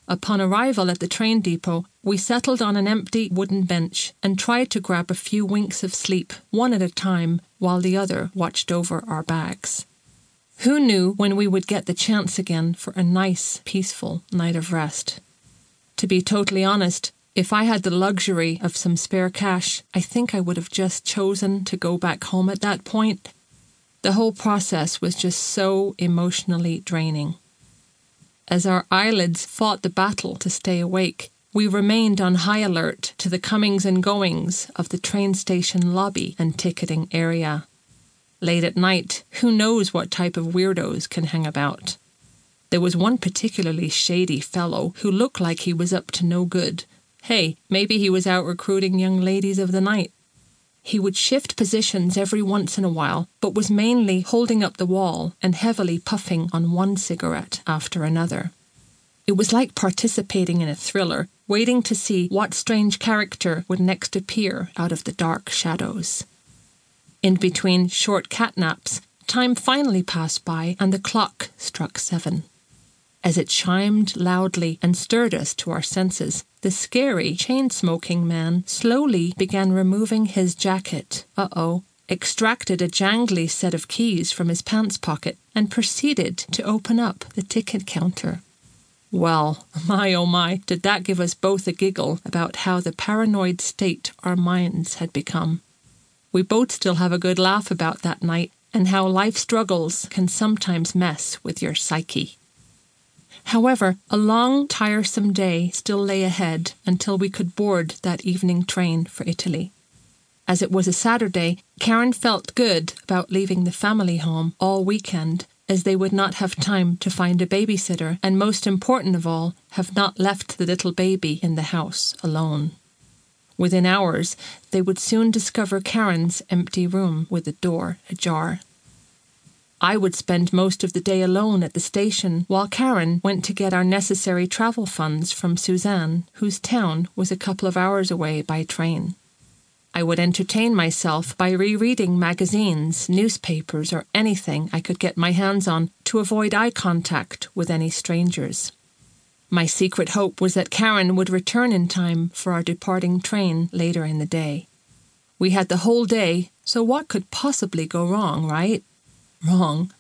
Upon arrival at the train depot, we settled on an empty wooden bench and tried to grab a few winks of sleep, one at a time, while the other watched over our bags. Who knew when we would get the chance again for a nice, peaceful night of rest? To be totally honest, if I had the luxury of some spare cash, I think I would have just chosen to go back home at that point. The whole process was just so emotionally draining. As our eyelids fought the battle to stay awake, we remained on high alert to the comings and goings of the train station lobby and ticketing area. Late at night, who knows what type of weirdos can hang about? There was one particularly shady fellow who looked like he was up to no good. Hey, maybe he was out recruiting young ladies of the night. He would shift positions every once in a while, but was mainly holding up the wall and heavily puffing on one cigarette after another. It was like participating in a thriller, waiting to see what strange character would next appear out of the dark shadows. In between short catnaps, time finally passed by and the clock struck 7. As it chimed loudly and stirred us to our senses, the scary, chain-smoking man slowly began removing his jacket, extracted a jangly set of keys from his pants pocket, and proceeded to open up the ticket counter. Well, my oh my, did that give us both a giggle about how the paranoid state our minds had become. We both still have a good laugh about that night and how life struggles can sometimes mess with your psyche. However, a long, tiresome day still lay ahead until we could board that evening train for Italy. As it was a Saturday, Karen felt good about leaving the family home all weekend, as they would not have time to find a babysitter and, most important of all, have not left the little baby in the house alone. Within hours, they would soon discover Karen's empty room with the door ajar. I would spend most of the day alone at the station while Karen went to get our necessary travel funds from Suzanne, whose town was a couple of hours away by train. I would entertain myself by rereading magazines, newspapers, or anything I could get my hands on to avoid eye contact with any strangers. My secret hope was that Karen would return in time for our departing train later in the day. We had the whole day, so what could possibly go wrong, right? Wrong.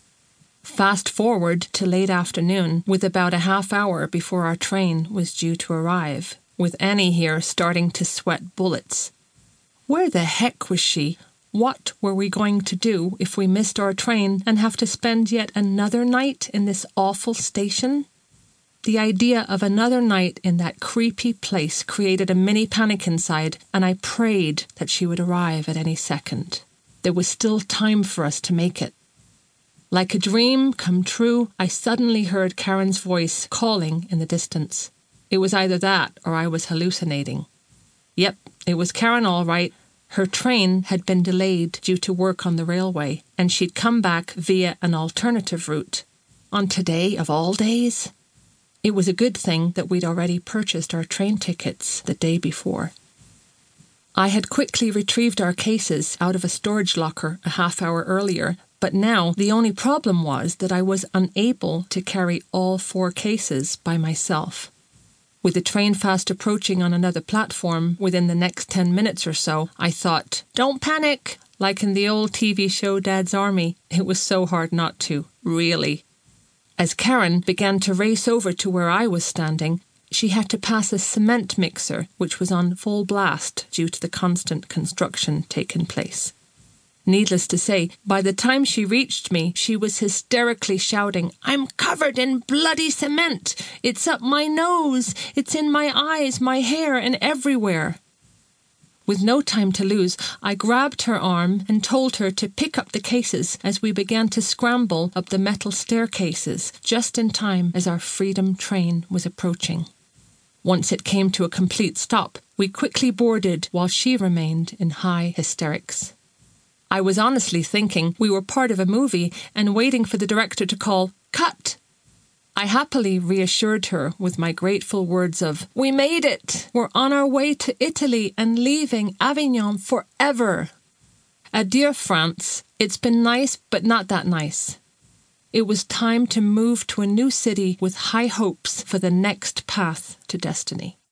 Fast forward to late afternoon, with about a half hour before our train was due to arrive, with Annie here starting to sweat bullets. Where the heck was she? What were we going to do if we missed our train and have to spend yet another night in this awful station? The idea of another night in that creepy place created a mini panic inside, and I prayed that she would arrive at any second. There was still time for us to make it. Like a dream come true, I suddenly heard Karen's voice calling in the distance. It was either that or I was hallucinating. Yep, it was Karen all right. Her train had been delayed due to work on the railway, and she'd come back via an alternative route. On today of all days? It was a good thing that we'd already purchased our train tickets the day before. I had quickly retrieved our cases out of a storage locker a half hour earlier, but now the only problem was that I was unable to carry all 4 cases by myself. With the train fast approaching on another platform within the next 10 minutes or so, I thought, "Don't panic!" Like in the old TV show Dad's Army. It was so hard not to, really. As Karen began to race over to where I was standing, she had to pass a cement mixer which was on full blast due to the constant construction taking place. Needless to say, by the time she reached me, she was hysterically shouting, "I'm covered in bloody cement! It's up my nose! It's in my eyes, my hair, and everywhere!" With no time to lose, I grabbed her arm and told her to pick up the cases as we began to scramble up the metal staircases just in time as our freedom train was approaching. Once it came to a complete stop, we quickly boarded while she remained in high hysterics. I was honestly thinking we were part of a movie and waiting for the director to call, "Cut!" I happily reassured her with my grateful words of, "We made it! We're on our way to Italy and leaving Avignon forever! Adieu, France. It's been nice, but not that nice." It was time to move to a new city with high hopes for the next path to destiny.